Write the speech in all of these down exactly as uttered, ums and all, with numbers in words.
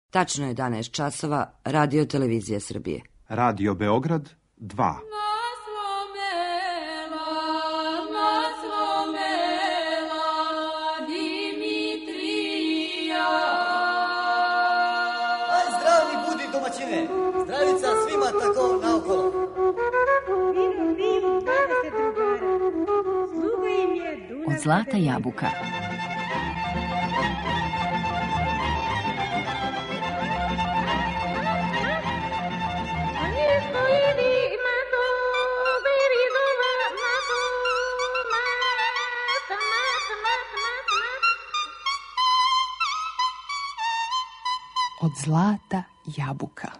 Tačno je jedanaest časova, Radio Televizija Srbije. Radio Beograd dva. Zdravica svima tako naokolo. Od zlata jabuka. Od zlata jabuka.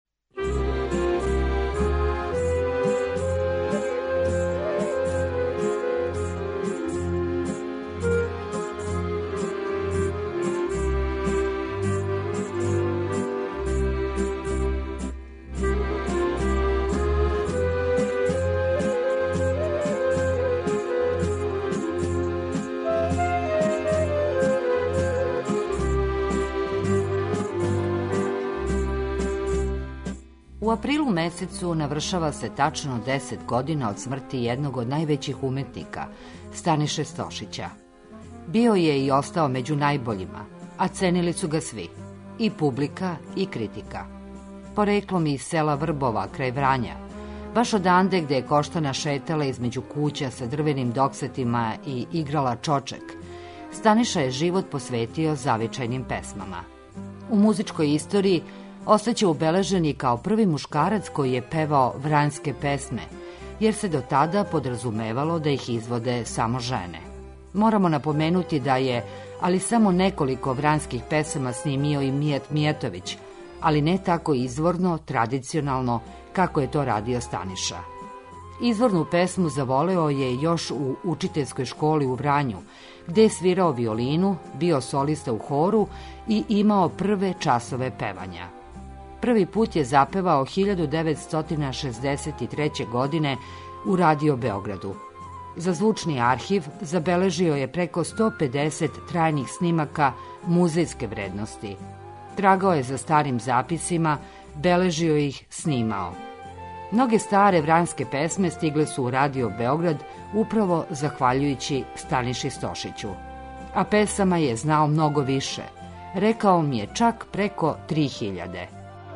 U aprilu mesecu navršava se tačno deset godina od smrti jednog od najvećih umetnika, Staniše Stošića. Bio je i ostao među najboljima, a cenili su ga svi, i publika i kritika. Poreklom iz sela Vrbova, kraj Vranja, baš odande gde je Koštana šetala između kuća sa drvenim doksetima i igrala čoček, Staniša je život posvetio zavičajnim pesmama. U muzičkoj istoriji ostaće ubeležen i kao prvi muškarac koji je pevao vranjske pesme, jer se do tada podrazumevalo da ih izvode samo žene. Moramo napomenuti da je, ali samo nekoliko vranjskih pesama snimio i Mijat Mijatović, ali ne tako izvorno, tradicionalno, kako je to radio Staniša. Izvornu pesmu zavoleo je još u učiteljskoj školi u Vranju, gde je svirao violinu, bio solista u horu i imao prve časove pevanja. Prvi put je zapevao hiljadu devetsto šezdeset treće. godine u Radio Beogradu. Za zvučni arhiv zabeležio je preko sto pedeset trajnih snimaka muzejske vrednosti. Tragao je za starim zapisima, beležio ih, snimao. Mnoge stare vranjske pesme stigle su u Radio Beograd upravo zahvaljujući Staniši Stošiću. A pesama je znao mnogo više. Rekao mi je čak preko tri hiljade.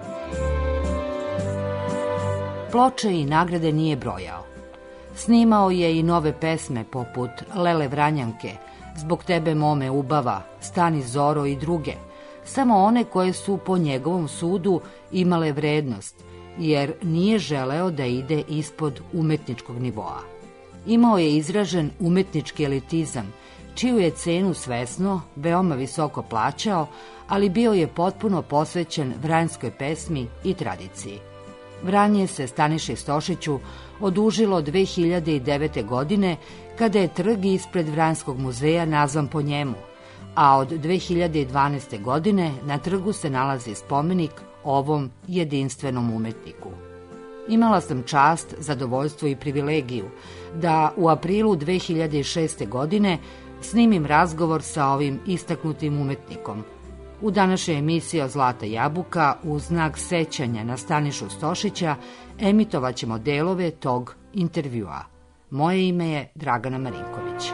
Ploče i nagrade nije brojao. Snimao je i nove pesme poput Lele Vranjanke, Zbog tebe mome ubava, Stani Zoro i druge, samo one koje su po njegovom sudu imale vrednost, jer nije želeo da ide ispod umetničkog nivoa. Imao je izražen umetnički elitizam, čiju je cenu svesno veoma visoko plaćao, ali bio je potpuno posvećen vranjskoj pesmi i tradiciji. Vranje se Staniši Stošiću odužilo dve hiljade devete. godine, kada je trg ispred Vranjskog muzeja nazvan po njemu, a od dve hiljade dvanaeste. godine na trgu se nalazi spomenik ovom jedinstvenom umetniku. Imala sam čast, zadovoljstvo i privilegiju da u aprilu dve hiljade šeste. godine snimim razgovor sa ovim istaknutim umetnikom. U današnjoj emisiji Od zlata jabuka, u znak sećanja na Stanišu Stošića, emitovaćemo delove tog intervjua. Moje ime je Dragana Marinković.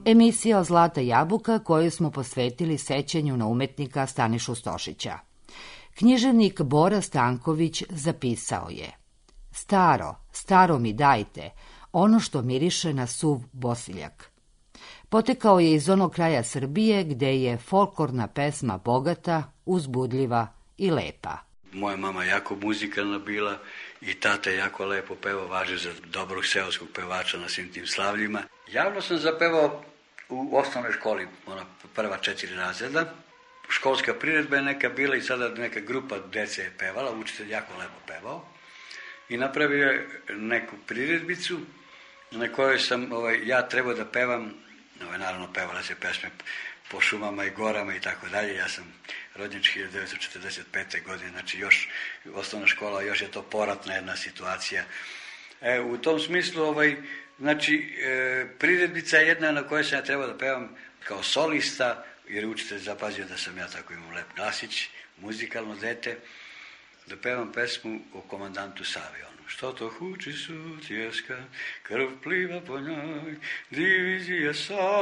Emisija o Zlata jabuka koju smo posvetili sećanju na umetnika Stanišu Stošića. Književnik Bora Stanković zapisao je: Staro, staro mi dajte, ono što miriše na suv bosiljak. Potekao je iz onog kraja Srbije gde je folklorna pesma bogata, uzbudljiva i lepa. Moja mama jako muzikalna bila i tata je jako lepo pevao, važi za dobrog seoskog pevača na svim tim slavljima. Javno sam zapevao u osnovnoj školi, ona prva četiri razreda. Školska priredba je neka bila i sada neka grupa dece je pevala, učitelj jako lepo pevao. I napravio je neku priredbicu na kojoj sam ovaj, ja trebao da pevam, ovaj, naravno pevala se pesme po šumama i gorama i tako dalje. Ja sam rođen hiljadu devetsto četrdeset pete. godine, znači još osnovna škola, još je to poratna jedna situacija. E, u tom smislu, ovaj, znači, e, priredbica je jedna na kojoj sam ja trebao da pevam kao solista, jer učitelj zapazio da sam ja tako imam lep glasić, muzikalno dete, da pevam pesmu o komandantu Savi. Što to huči sutjeska, krv pliva po njoj, divizija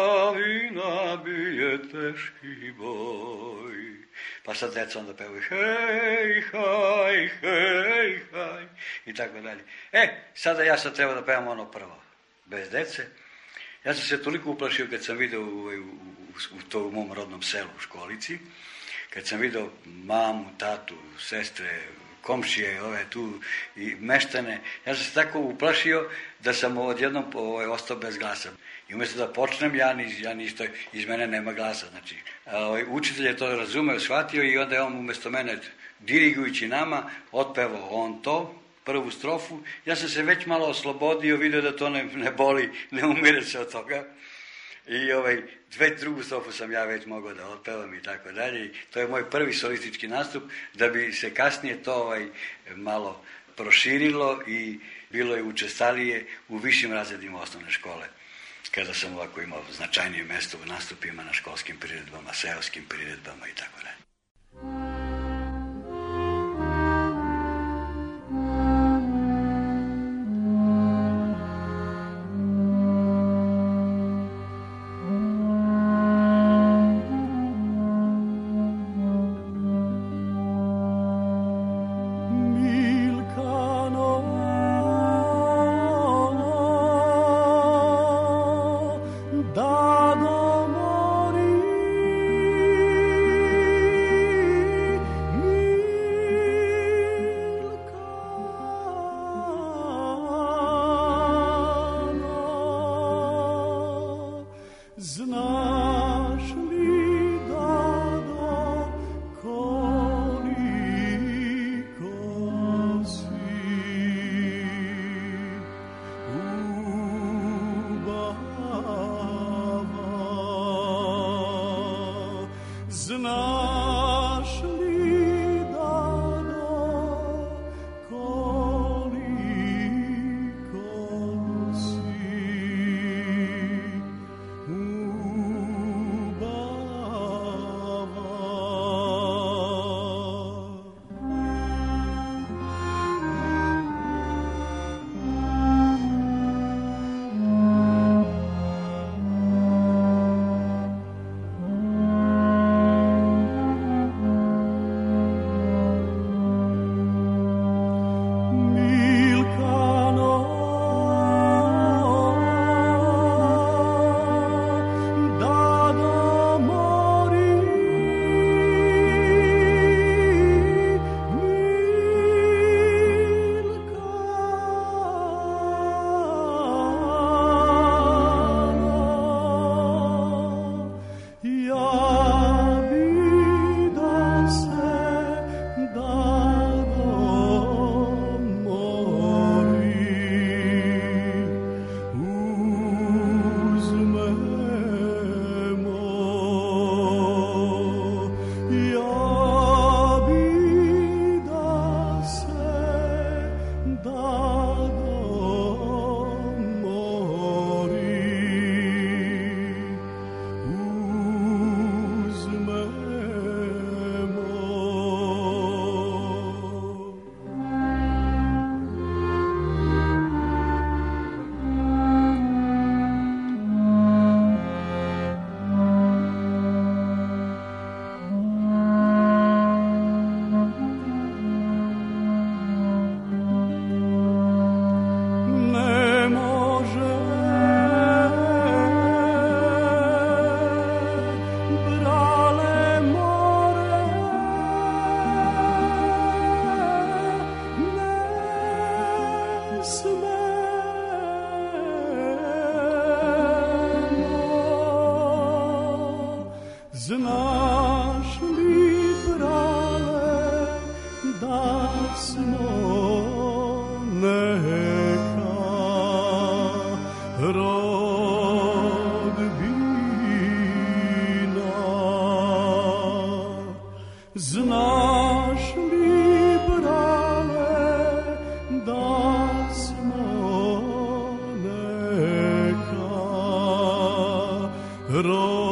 Savina bije teški boj. Pa sad deca onda pevaju hej, haj, hej, haj, i tako dalje. E, sada ja sad treba da pevam ono prvo, bez dece. Ja sam se toliko uplašio kad sam video u, u, u, u to u mom rodnom selu, u Školici, kad sam video mamu, tatu, sestre, komšije, ove tu i meštane, ja sam se tako uplašio da sam odjednom ovaj, ostao bez glasa. I umjesto da počnem, ja, ni, ja ništa, iz mene nema glasa. Znači, ovaj, učitelj je to razumeo, shvatio i onda je on umjesto mene, dirigujući nama, otpevao on to, prvu strofu. Ja sam se već malo oslobodio, vidio da to ne, ne boli, ne umire se od toga. I ovaj, dve drugu strofu sam ja već mogao da otpevam i tako dalje. To je moj prvi solistički nastup, da bi se kasnije to ovaj, malo proširilo i bilo je učestalije u višim razredima osnovne škole. Kada sam ovako imao značajnije mesto u nastupima na školskim priredbama, seoskim priredbama i tako dalje. Ooh. Znaš li, brale, da smo neka rodbina? Znaš li, brale, da smo neka rodbina?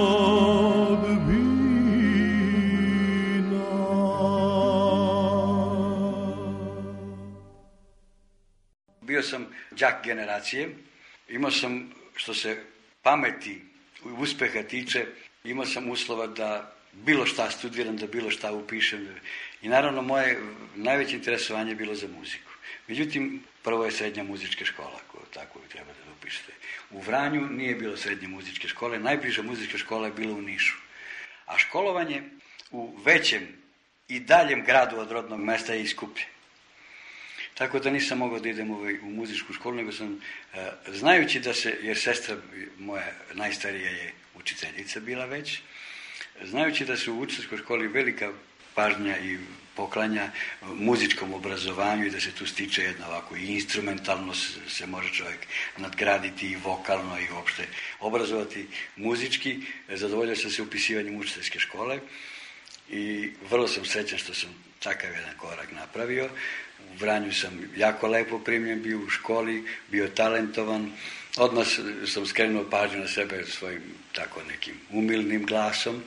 Bio sam đak generacije, imao sam, što se pameti i uspeha tiče, imao sam uslova da bilo šta studiram, da bilo šta upišem. I naravno moje najveće interesovanje je bilo za muziku. Međutim, prvo je srednja muzička škola, koju tako treba da upišete. U Vranju nije bilo srednje muzičke škole, najbliža muzička škola je bila u Nišu. A školovanje u većem i daljem gradu od rodnog mesta je iskuplje. Tako da nisam mogao da idem u, u muzičku školu, nego sam, e, znajući da se, jer sestra moja najstarija je učiteljica bila već, znajući da se u učiteljskoj školi velika pažnja i poklanja muzičkom obrazovanju i da se tu stiče jedno ovako i instrumentalno se može čovjek nadgraditi i vokalno i uopšte obrazovati muzički, zadovoljio sam se upisivanjem učiteljske škole i vrlo sam srećan što sam takav jedan korak napravio. U Vranju sam jako lepo primljen bio u školi, bio talentovan. Odmah sam skrenuo pažnju na sebe svojim tako nekim umilnim glasom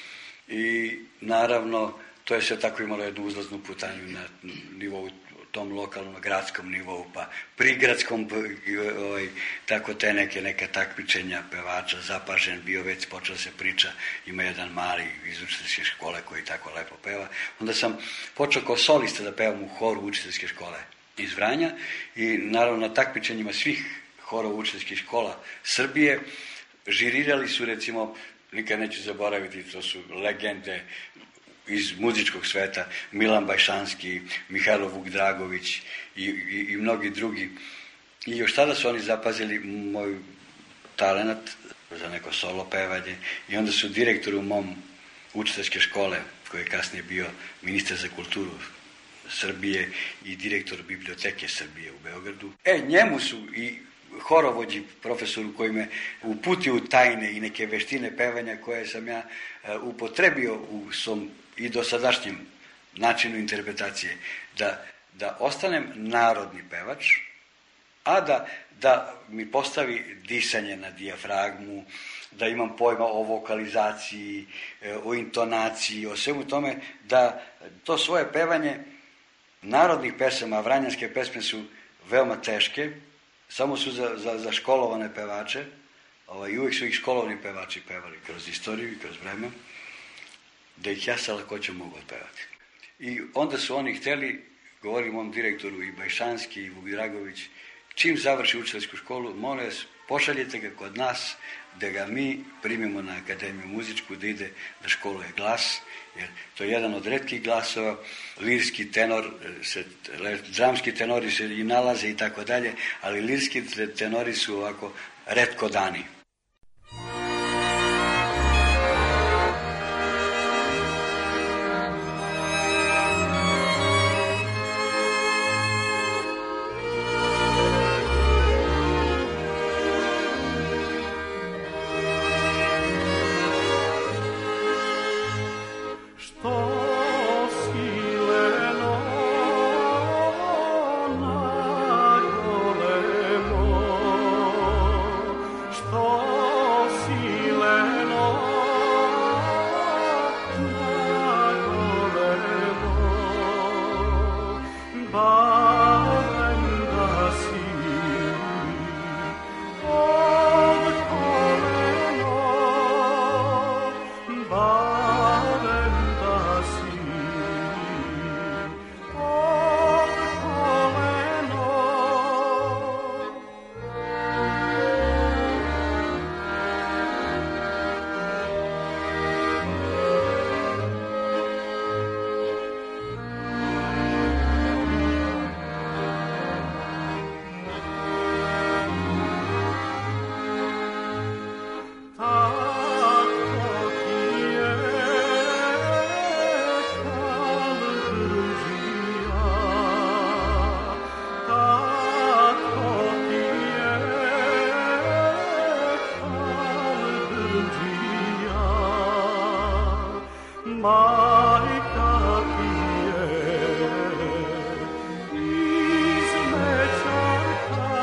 i naravno to je sve tako imalo jednu uzlaznu putanju na nivou, tom lokalnom, gradskom nivou, pa prigradskom, ovaj, tako te neke, neka takmičenja pevača, Zapažen bio već, počela se priča, ima jedan mali iz učiteljske škole koji tako lepo peva. Onda sam počeo kao solista da pevam u horu učiteljske škole iz Vranja i naravno na takmičenjima svih horova učiteljskih škola Srbije žirirali su, recimo, nikad neću zaboraviti, to su legende iz muzičkog sveta, Milan Bajšanski, Mihajlo Vuk Dragović i, i, i mnogi drugi. I još tada su oni zapazili moj talenat za neko solo pevanje i onda su direktoru mom učiteljske škole, koji je kasnije bio ministar za kulturu Srbije i direktor biblioteke Srbije u Beogradu, e, njemu su i horovođi, profesoru koji me uputio u tajne i neke veštine pevanja koje sam ja uh, upotrebio u svom i dosadašnjem načinu interpretacije, da, da ostanem narodni pevač, a da, da mi postavi disanje na dijafragmu, da imam pojma o vokalizaciji, o intonaciji, o svemu tome, da to svoje pevanje narodnih pesama, vranjanske pesme su veoma teške, samo su za, za, za školovane pevače, ovaj, i uvijek su ih školovni pevači pevali kroz istoriju i kroz vreme, da ih ja sa lakoćom mogu otpevati. I onda su oni hteli, govorim mom direktoru i Bajšanski i Vuk Dragović, čim završi učiteljsku školu, molim vas, pošaljite ga kod nas, da ga mi primimo na Akademiju muzičku, da ide da školuje glas, jer to je jedan od retkih glasova, lirski tenor, se, dramski tenori se i nalaze i tako dalje, ali lirski tenori su ovako retko dani. Oh majka ti je iz Mečarka,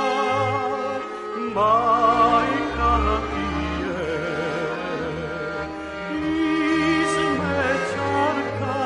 majka ti je iz Mečarka.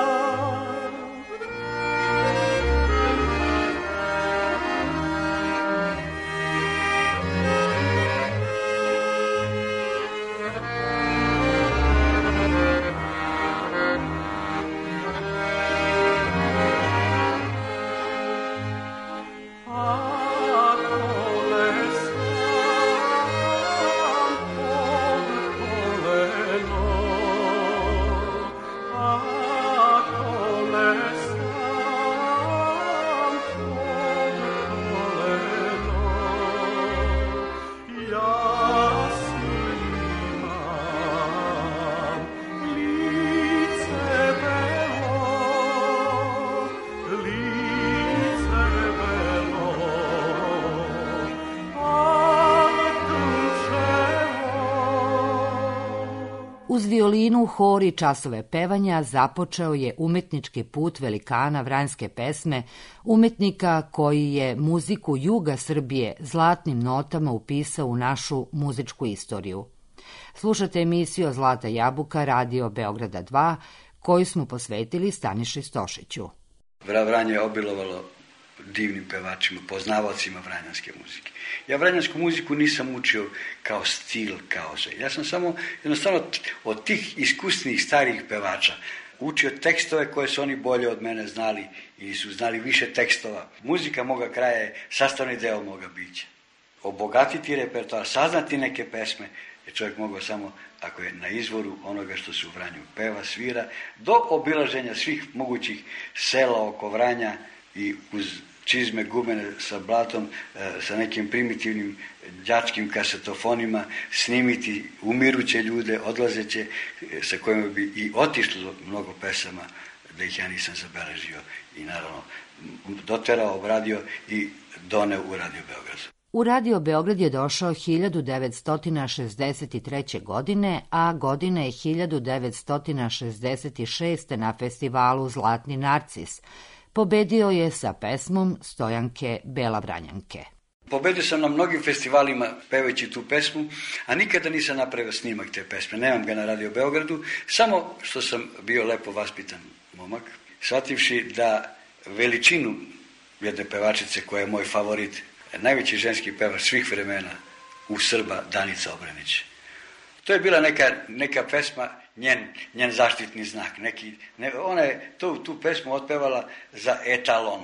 Uz violinu, hor i časove pevanja započeo je umetnički put velikana vranjske pesme, umetnika koji je muziku juga Srbije zlatnim notama upisao u našu muzičku istoriju. Slušate emisiju Zlata jabuka, Radio Beograda dva, koju smo posvetili Staniši Stošiću. Vranje je obilovalo divnim pevačima, poznavaocima vranjanske muzike. Ja vranjansku muziku nisam učio kao stil, kao sve. Ja sam samo jednostavno od tih iskusnih starijih pevača učio tekstove koje su oni bolje od mene znali i su znali više tekstova. Muzika moga kraja je sastavni deo moga bića. Obogatiti repertoar, saznati neke pesme je čovjek mogao samo ako je na izvoru onoga što se u Vranju peva, svira, do obilaženja svih mogućih sela oko Vranja i uz čizme gumene sa blatom, sa nekim primitivnim đačkim kasetofonima, snimiti umiruće ljude, odlazeće, sa kojima bi i otišlo mnogo pesama, da ih ja nisam zabeležio i naravno doterao, obradio i doneo u Radio Beograd. U Radio Beograd je došao hiljadu devetsto šezdeset treće. godine, a godine je hiljadu devetsto šezdeset šeste. na festivalu Zlatni narcis. Pobedio je sa pesmom Stojanke Bela Vranjanke. Pobedio sam na mnogim festivalima pevajući tu pesmu, a nikada nisam napravio snimak te pesme. Nemam ga na Radio Beogradu, samo što sam bio lepo vaspitan momak, shvativši da veličinu jedne pevačice koja je moj favorit, najveći ženski pevač svih vremena u Srba, Danica Obrenić. To je bila neka, neka pesma, njen, njen zaštitni znak. Neki, ne, ona je to, tu pesmu otpevala za etalon.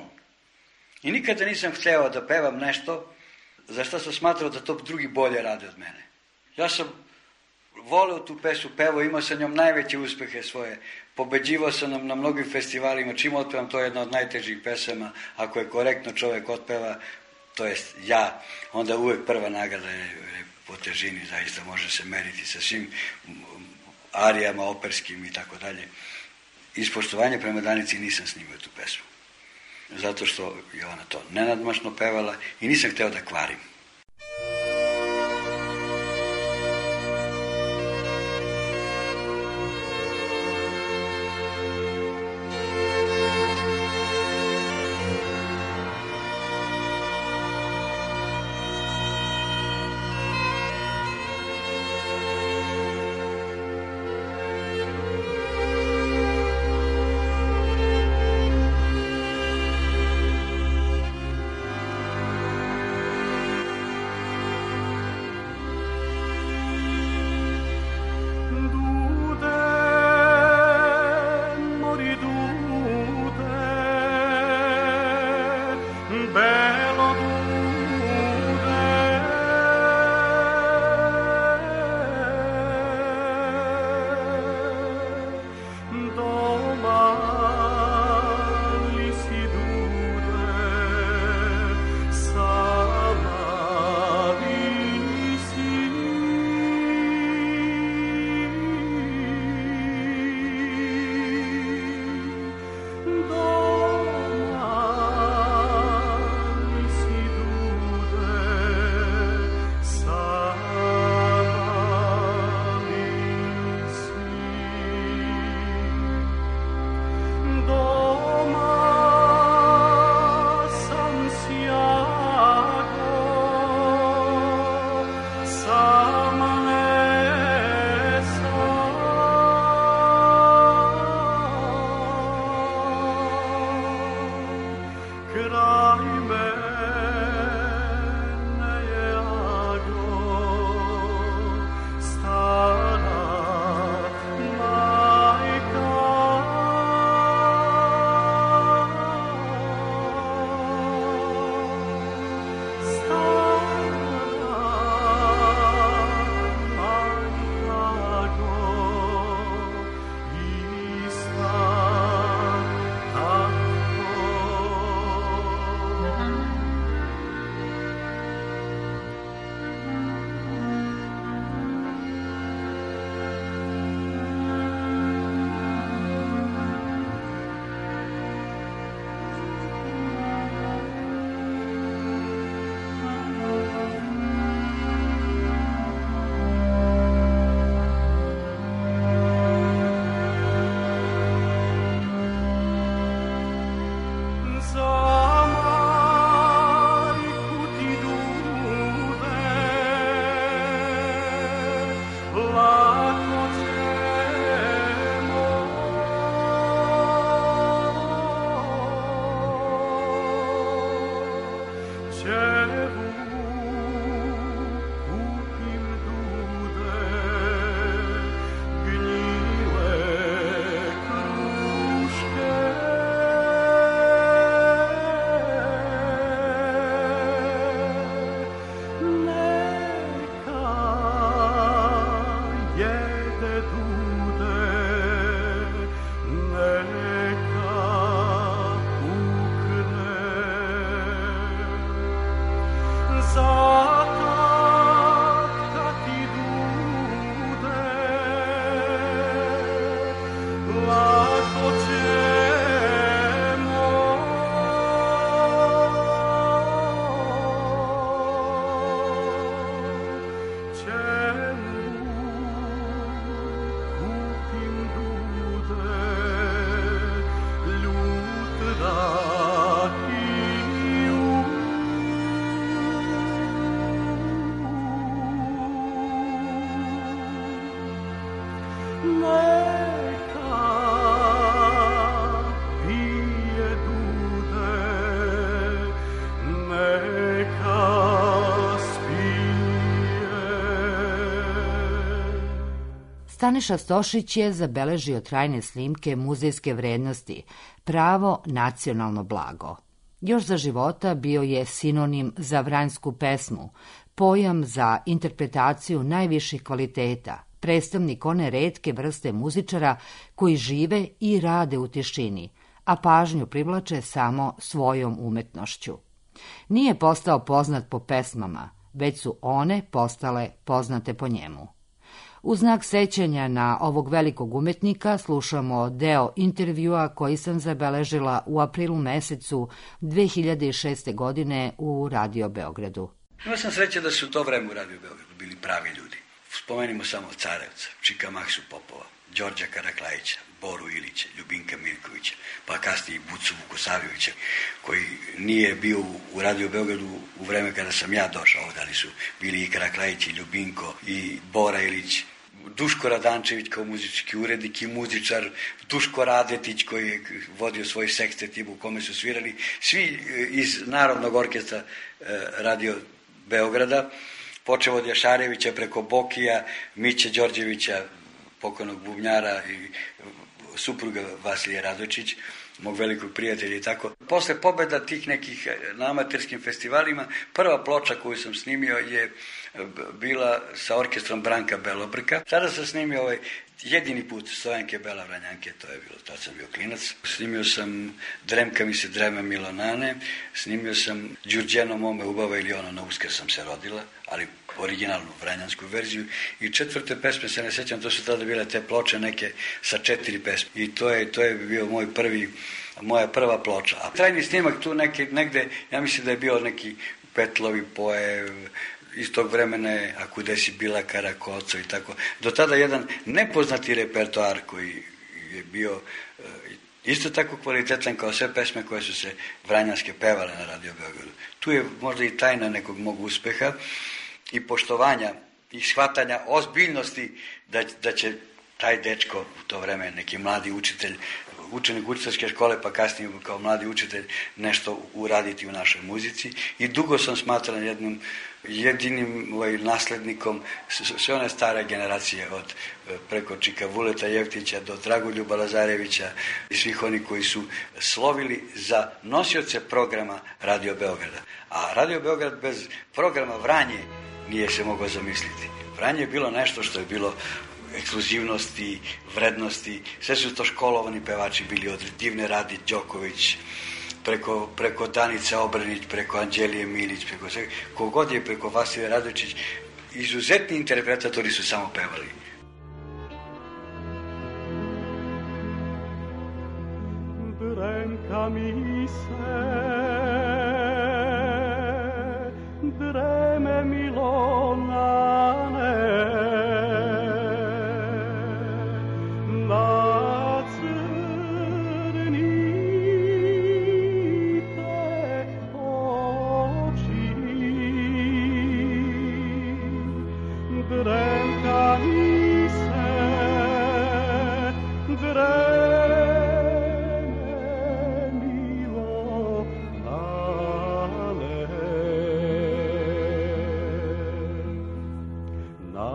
I nikada nisam hteo da pevam nešto za što sam smatrao da to drugi bolje rade od mene. Ja sam voleo tu pesmu, pevao, imao sam njom najveće uspehe svoje, pobeđivao sam nam na mnogim festivalima, čim otpevam, to je jedna od najtežih pesama, ako je korektno čovjek otpeva, to jest ja, onda uvek prva nagrada je, je po težini, zaista može se meriti sa svim arijama, operskim i tako dalje. Iz poštovanja prema Danici nisam snimio tu pesmu, zato što je ona to nenadmašno pevala i nisam hteo da kvarim. neka pije dude, neka Staniša Stošić je zabeležio trajne snimke muzejske vrednosti, pravo nacionalno blago. Još za života bio je sinonim za vranjsku pesmu, pojam za interpretaciju najviših kvaliteta, predstavnik one retke vrste muzičara koji žive i rade u tišini, a pažnju privlače samo svojom umetnošću. Nije postao poznat po pesmama, već su one postale poznate po njemu. U znak sećanja na ovog velikog umetnika slušamo deo intervjua koji sam zabeležila u aprilu mesecu dve hiljade šeste. godine u Radio Beogradu. Imao sam sreće da su u to vreme u Radio Beogradu bili pravi ljudi. Spomenimo samo Carevca, Čika Maksu Popova, Đorđa Karaklajića, Boru Ilića, Ljubinka Mirkovića, pa kasnije i Bucu Vukosavljevića, koji nije bio u Radio Beogradu u vreme kada sam ja došao ovdje, ali su bili i Karaklajić, i Ljubinko, i Bora Ilić, Duško Radančević kao muzički urednik i muzičar, Duško Radetić koji je vodio svoj sekstet u kome su svirali, svi iz Narodnog orkestra Radio Beograda, počeo od Jašarevića preko Bokija, Miće Đorđevića, pokojnog bubnjara i supruga Vasilije Radočić, mog velikog prijatelja i tako. Posle pobjeda tih nekih na amaterskim festivalima, prva ploča koju sam snimio je bila sa orkestrom Branka Belobrka. Tada sam snimio ovaj jedini put Stojanke Bela Vranjanke, to je bilo, tad sam bio klinac. Snimio sam Dremka mi se dreme Milonane, snimio sam Đurđeno mome ubava ili ono na Uskrs sam se rodila, ali originalnu vranjansku verziju. I četvrte pesme se ne sećam, to su tada bile te ploče neke sa četiri pesme. I to je, to je bio moj prvi, moja prva ploča. A trajni snimak tu neke, negde, ja mislim da je bio neki Petlovi poje, iz tog vremena je Ako desi bila Karakoco i tako. Do tada jedan nepoznati repertoar koji je bio isto tako kvalitetan kao sve pesme koje su se vranjanske pevale na Radio Beogradu. Tu je možda i tajna nekog mog uspeha i poštovanja i shvatanja ozbiljnosti da, da će taj dečko u to vreme, neki mladi učitelj, učenik učiteljske škole, pa kasnije kao mladi učitelj nešto uraditi u našoj muzici. I dugo sam smatran jednim jedinim ovaj, naslednikom sve one stare generacije od preko Čika Vuleta Jeftića do Dragoljuba Lazarevića i svih oni koji su slovili za nosioce programa Radio Beograda. A Radio Beograd bez programa Vranje nije se mogao zamisliti. Vranje je bilo nešto što je bilo ekskluzivnosti, vrednosti, sve su to školovani pevači bili od Divne Radić Đoković, preko, preko Danice Obranić, preko Anđelije Milić, preko sve, kogod je preko Vasilije Radočić, izuzetni interpretatori su samo pevali. Dremka mi se, dreme Milonane, na crnite oči. Dremka mi se, dreme Milonane, na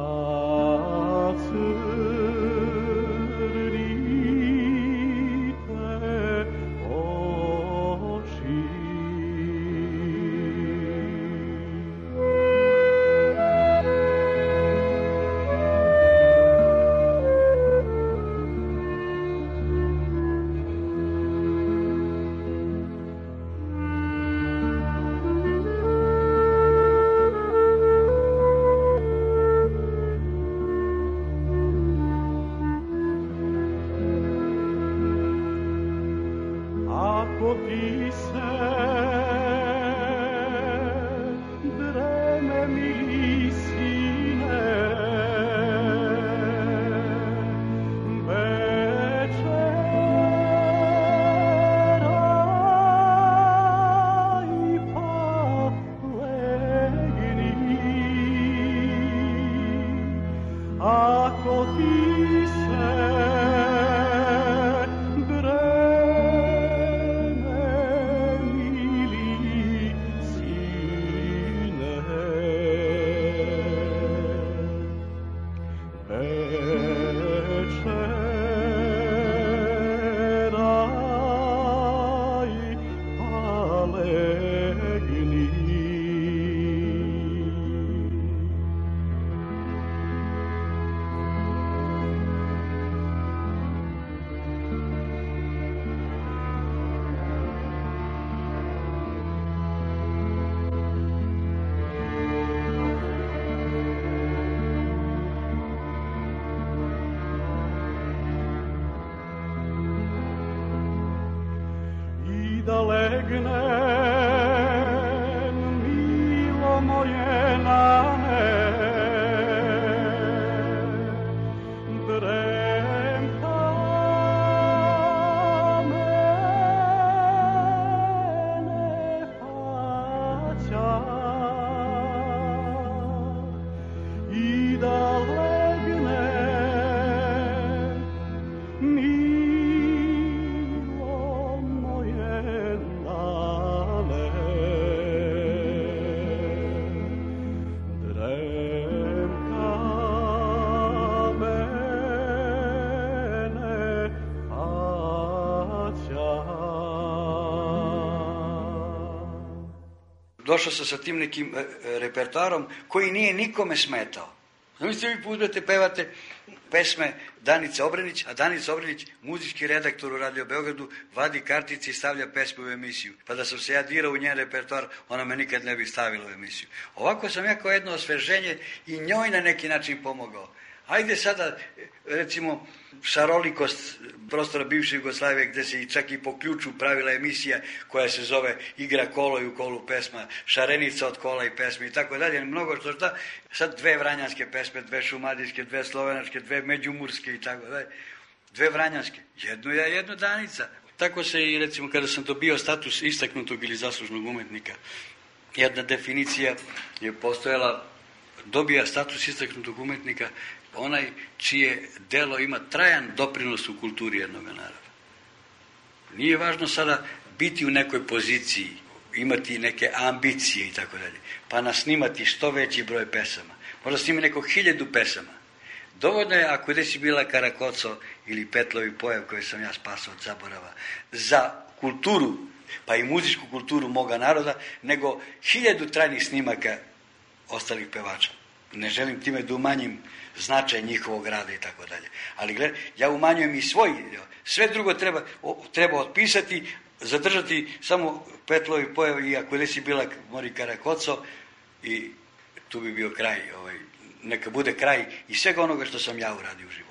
ako ti se legnem, milo moje na me, dremka mene faća i da legnem, milo moje dale, dremka mene faća. Došao sam sa tim nekim e, repertoarom koji nije nikome smetao. Zamislite, vi uzmete, pevate pesme Danice Obrenić, a Danica Obrenić, muzički redaktor u Radio Beogradu, vadi kartice i stavlja pesmu u emisiju. Pa da sam se ja dirao u njen repertoar, ona me nikad ne bi stavila u emisiju. Ovako sam ja kao jedno osveženje i njoj na neki način pomogao. Ajde sada, recimo, šarolikost prostora bivše Jugoslavije, gde se i čak i po ključu pravila emisija koja se zove Igra kolo i u kolu pesma, Šarenica od kola i pesme i tako dalje, mnogo što šta, sad dve vranjanske pesme, dve šumadijske, dve slovenačke, dve međumurske i tako dalje, dve vranjanske, jednu ja, jednu Danica. Tako se i, recimo, kada sam dobio status istaknutog ili zaslužnog umetnika, jedna definicija je postojala, dobija status istaknutog umetnika onaj čije delo ima trajan doprinos u kulturi jednog naroda. Nije važno sada biti u nekoj poziciji, imati neke ambicije i tako dalje, pa nasnimati što veći broj pesama. Možda snimi neko hiljadu pesama. Dovoljno je ako gde si bila Karakoco ili Petlovi pojav koji sam ja spasao od zaborava za kulturu, pa i muzičku kulturu moga naroda, nego hiljadu trajnih snimaka ostalih pevača. Ne želim time da umanjim značaj njihovog rada i tako dalje. Ali gled, ja umanjujem i svoj. Sve drugo treba, o, treba otpisati, zadržati samo Petlovi pojav i ako gde si bila Mori Karakoco i tu bi bio kraj. Ovaj, neka bude kraj i svega onoga što sam ja uradio u životu.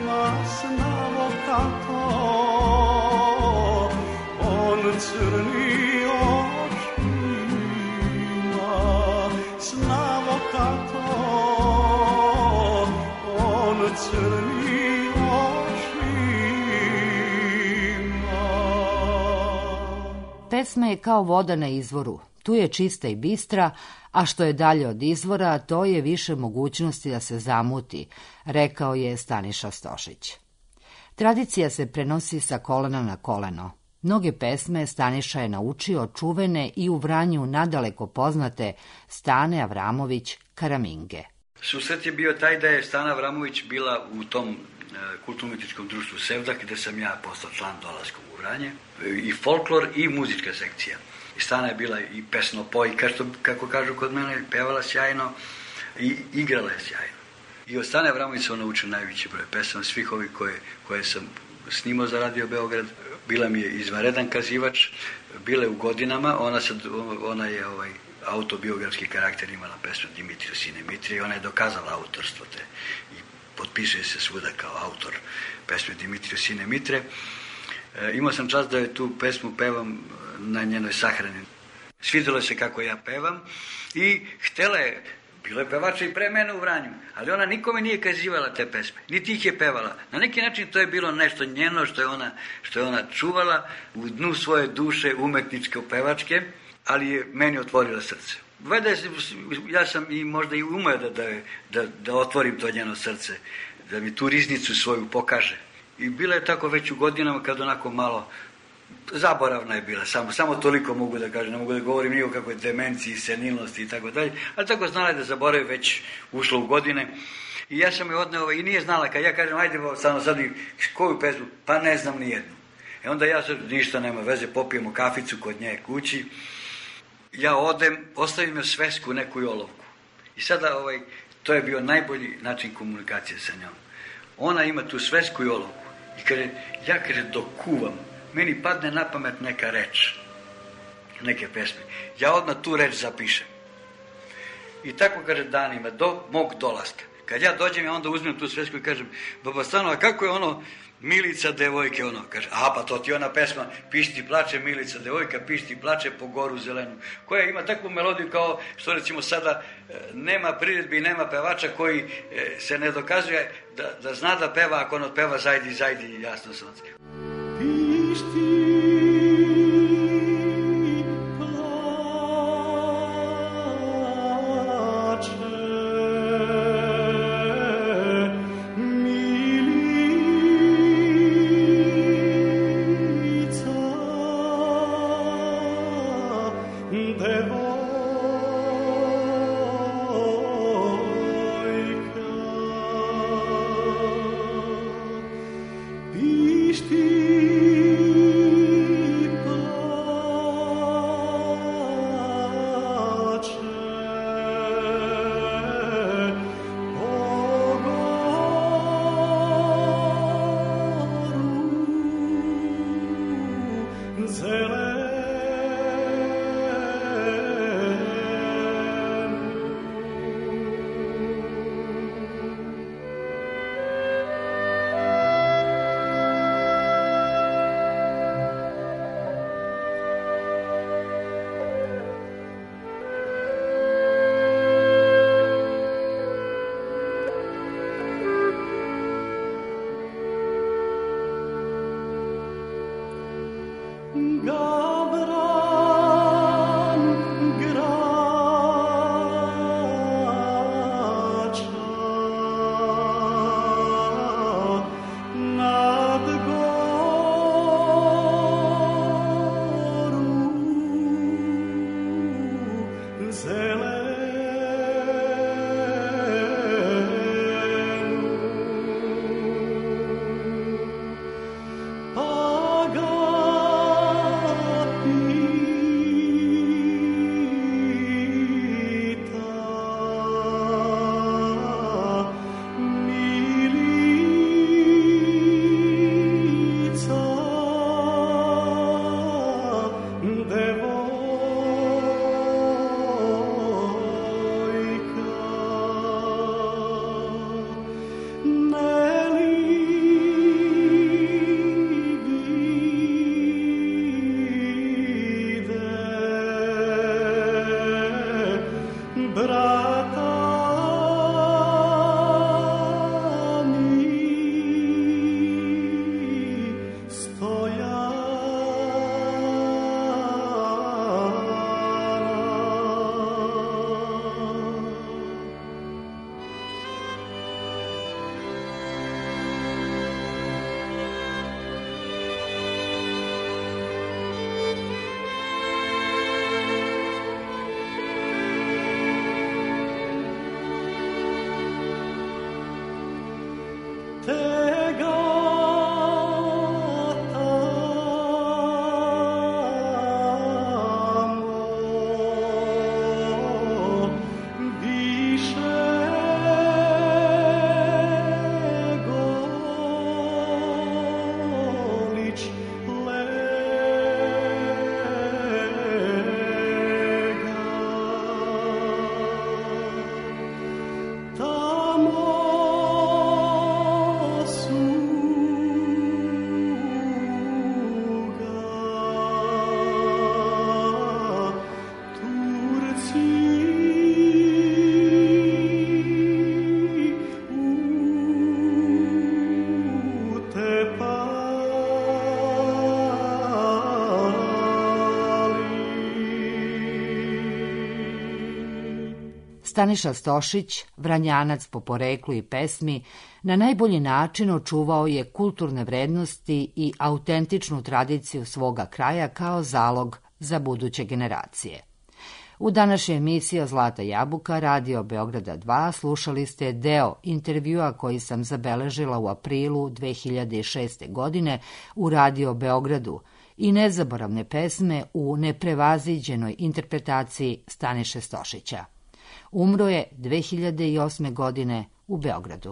Crni crni očima. Pesma je kao voda na izvoru. Tu je čista i bistra, a što je dalje od izvora, to je više mogućnosti da se zamuti, rekao je Staniša Stošić. Tradicija se prenosi sa kolena na koleno. Mnoge pesme Staniša je naučio čuvene i u Vranju nadaleko poznate Stane Avramović Karaminge. Susret je bio taj da je Stana Avramović bila u tom e, kulturno-umjetničkom društvu Sevdah, gde sam ja postao član dolaskom u Vranje, i folklor i muzička sekcija. I Stana je bila i pesnopojka, što, kako kažu kod mene, pevala sjajno i igrala je sjajno. I od Stane Avramović sam naučio najveći broj pesama, svih ovih koje, koje sam snimao za Radio Beograd. Bila mi je izvanredan kazivač, bile u godinama, ona, sad, ona je ovaj, autobiografski karakter imala pesmu Dimitriju sine Mitrije, ona je dokazala autorstvo te i potpisuje se svuda kao autor pesme Dimitriju sine Mitre. E, imao sam čast da je tu pesmu pevam na njenoj sahrani. Svidjelo se kako ja pevam i htjela je, bilo je pevača i pre mene u Vranju, ali ona nikome nije kazivala te pesme, niti ih je pevala. Na neki način to je bilo nešto njeno što je ona, što je ona čuvala u dnu svoje duše umetničke pevačke, ali je meni otvorila srce. Valjda ja sam i možda i umeo da, da, da, da otvorim to njeno srce, da mi tu riznicu svoju pokaže. I bila je tako već u godinama kad onako malo zaboravna je bila, samo, samo toliko mogu da kažem, ne mogu da govorim ni o kakvoj demenciji, senilnosti i tako dalje, ali tako znala je da zaboravi, već ušla u godine. I ja sam je odneo i nije znala, kad ja kažem ajde samo sad koju pesmu, pa ne znam ni jednu. E onda ja sad ništa nema veze, popijemo kaficu kod nje kući, ja odem, ostavim joj svesku, neku i olovku. I sada ovaj, to je bio najbolji način komunikacije sa njom. Ona ima tu svesku i olovku i kaže, ja kaže dok kuvam, meni padne na pamet neka reč, neke pesme. Ja odmah tu reč zapišem. I tako, kaže, danima, do mog dolaska. Kad ja dođem, ja onda uzmem tu svesku i kažem, baba Stano, a kako je ono Milica devojke, ono, kaže, a pa to ti ona pesma, piši ti plače Milica devojka, piši ti plače po goru zelenu, koja ima takvu melodiju kao što recimo sada nema priredbi, nema pevača koji se ne dokazuje da, da zna da peva ako on otpeva zajdi, zajdi, jasno sunce. Piši ti plače, Staniša Stošić, Vranjanac po poreklu i pesmi, na najbolji način očuvao je kulturne vrednosti i autentičnu tradiciju svoga kraja kao zalog za buduće generacije. U današnjoj emisiji Zlata jabuka Radio Beograda dva slušali ste deo intervjua koji sam zabeležila u aprilu dve hiljade šeste. godine u Radio Beogradu i nezaboravne pesme u neprevaziđenoj interpretaciji Staniše Stošića. Umro je dve hiljade osme. godine u Beogradu.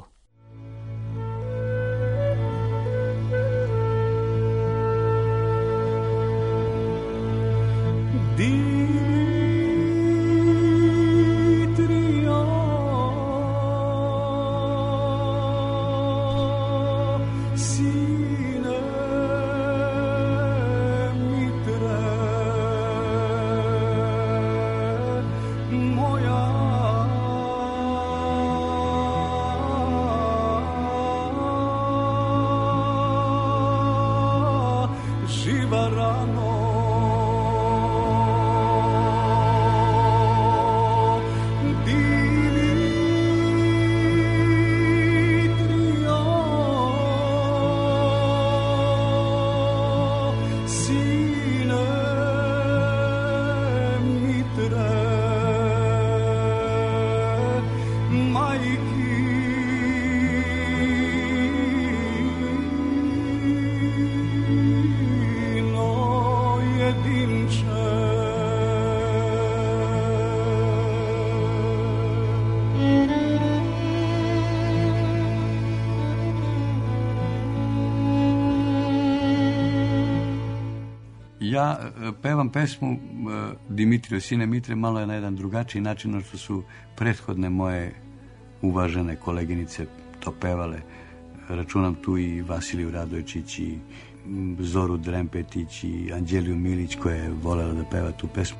Ja pevam pesmu Dimitriju, sine Mitre, malo je na jedan drugačiji način, no što su prethodne moje uvažene koleginice to pevale. Računam tu i Vasiliju Radojčić, i Zoru Drempetić, i Anđeliju Milić, koja je volela da peva tu pesmu.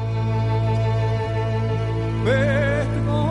Petno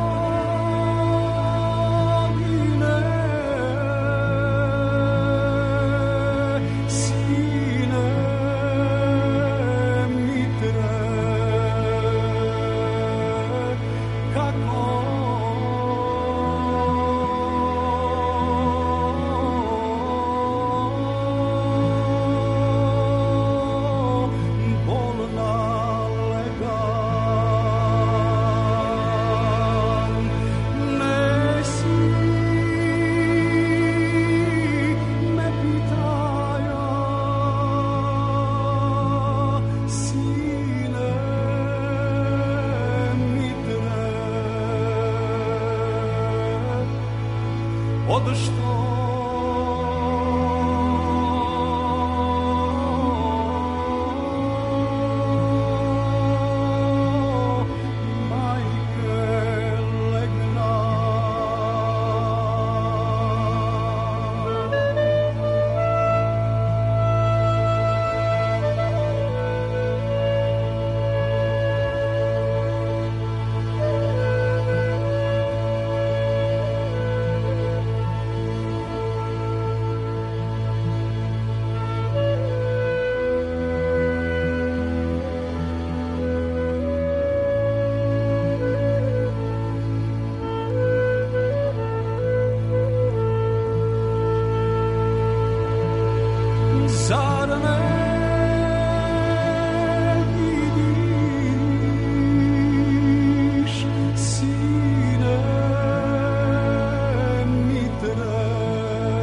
Mitre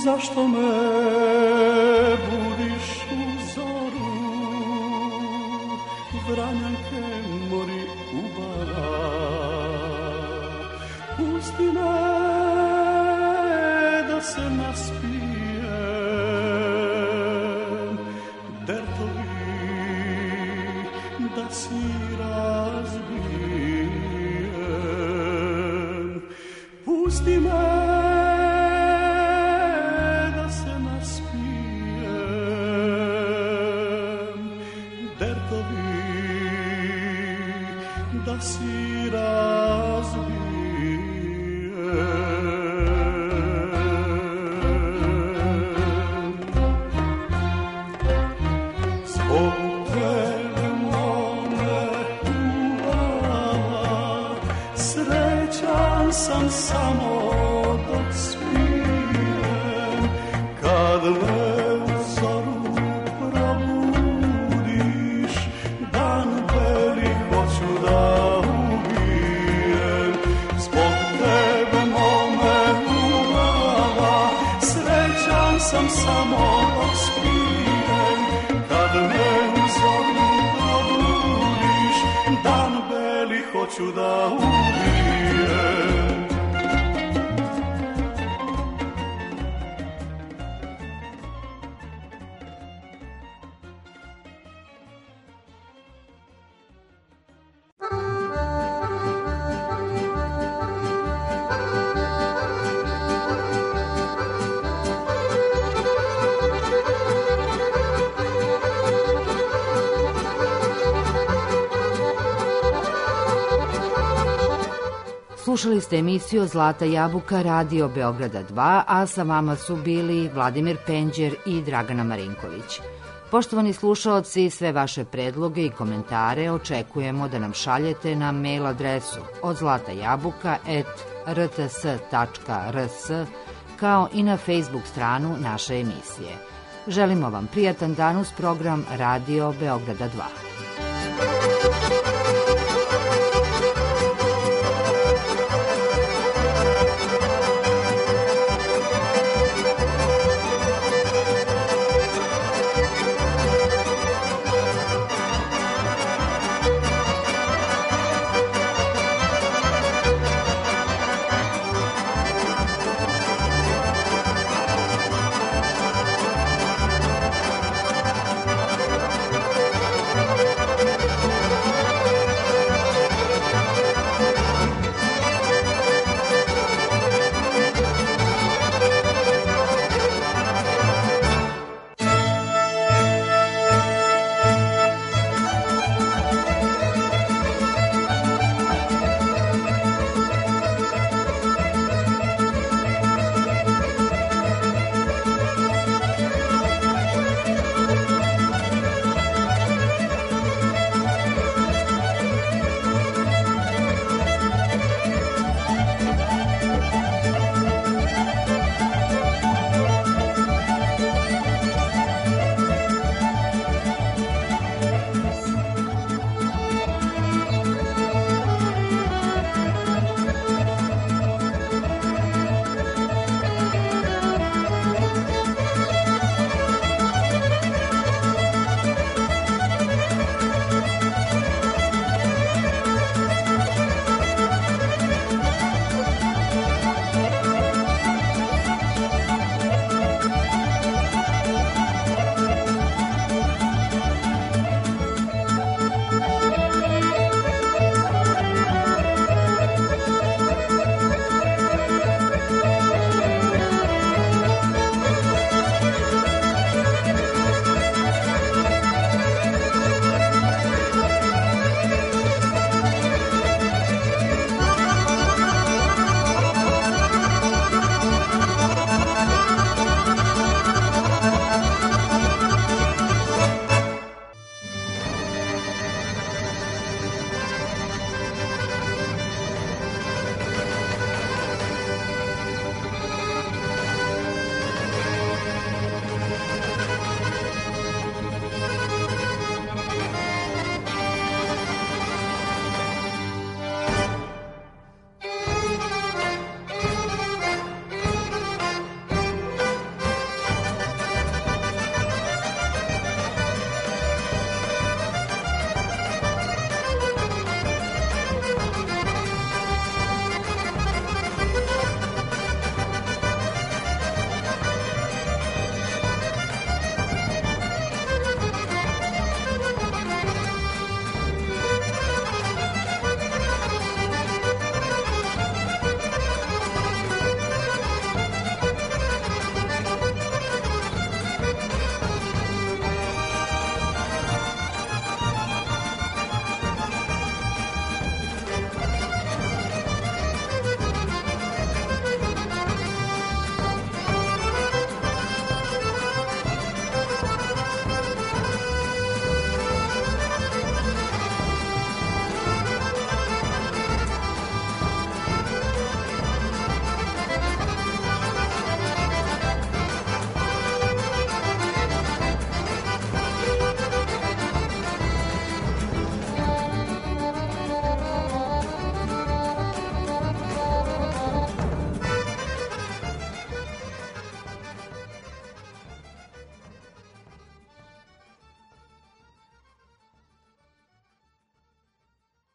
zašto me budiš u zoru, vranjanke mori ubava, pusti me da se naspijem, dertovi da si razbijem, pusti me da se naspijem, dertovi da si razbijem. Sam samo dok spijem, kad me u zoru probudiš, dan beli hoću da ubijem. Zbog tebe mome ljubav, srećan sam samo dok spijem, kad me u zoru probudiš, dan beli hoću da ubijem. Slušali ste emisiju Zlata jabuka Radio Beograda dva, a sa vama su bili Vladimir Penđer i Dragana Marinković. Poštovani slušaoci, sve vaše predloge i komentare očekujemo da nam šaljete na mail adresu od zlatajabuka et r t s tačka r s, kao i na Facebook stranu naše emisije. Želimo vam prijatan dan uz program Radio Beograda dva.